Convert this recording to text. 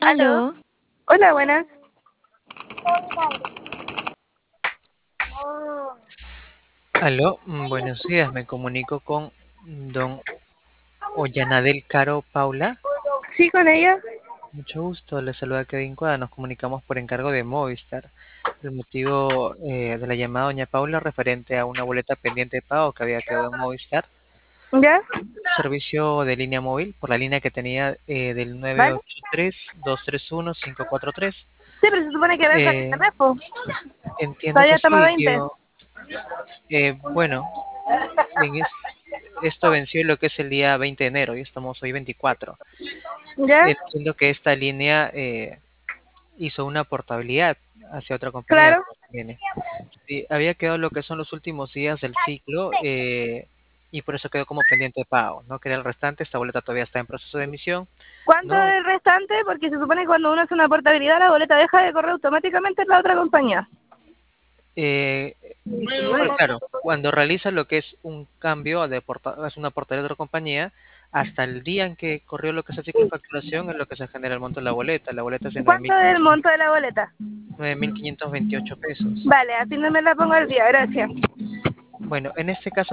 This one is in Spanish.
Aló. Aló, Hola, buenas. Aló, buenos días, me comunico con don Ollanadel Caro Paula. ¿Sí, con ella? Mucho gusto, le saluda Kevin Cuadra, nos comunicamos por encargo de Movistar. El motivo de la llamada doña Paula referente a una boleta pendiente de pago que había quedado en Movistar, ¿Ya? servicio de línea móvil por la línea que tenía del ¿Vale? 983-231-543. Sí, pero se supone que vence Eh, este mes, po. Entiendo Todavía que estamos a sí, 20. bueno, en esto venció lo que es el día 20 de enero y estamos hoy 24. ¿Ya? Entiendo que esta línea hizo una portabilidad hacia otra compañía Claro. que nos conviene. Sí, había quedado lo que son los últimos días del ciclo y por eso quedó como pendiente de pago. No quería el restante, esta boleta todavía está en proceso de emisión. ¿Cuánto No, es el restante? Porque se supone que cuando uno hace una portabilidad, la boleta deja de correr automáticamente en la otra compañía. eh, se supone, claro, cuando realiza lo que es un cambio es una portabilidad de otra compañía, hasta el día en que corrió lo que es el ciclo de facturación es lo que se genera el monto de la boleta. La boleta es de ¿Cuánto es el monto de la boleta? 9.528 pesos. Vale, así no me la pongo al día, gracias. Bueno, en este caso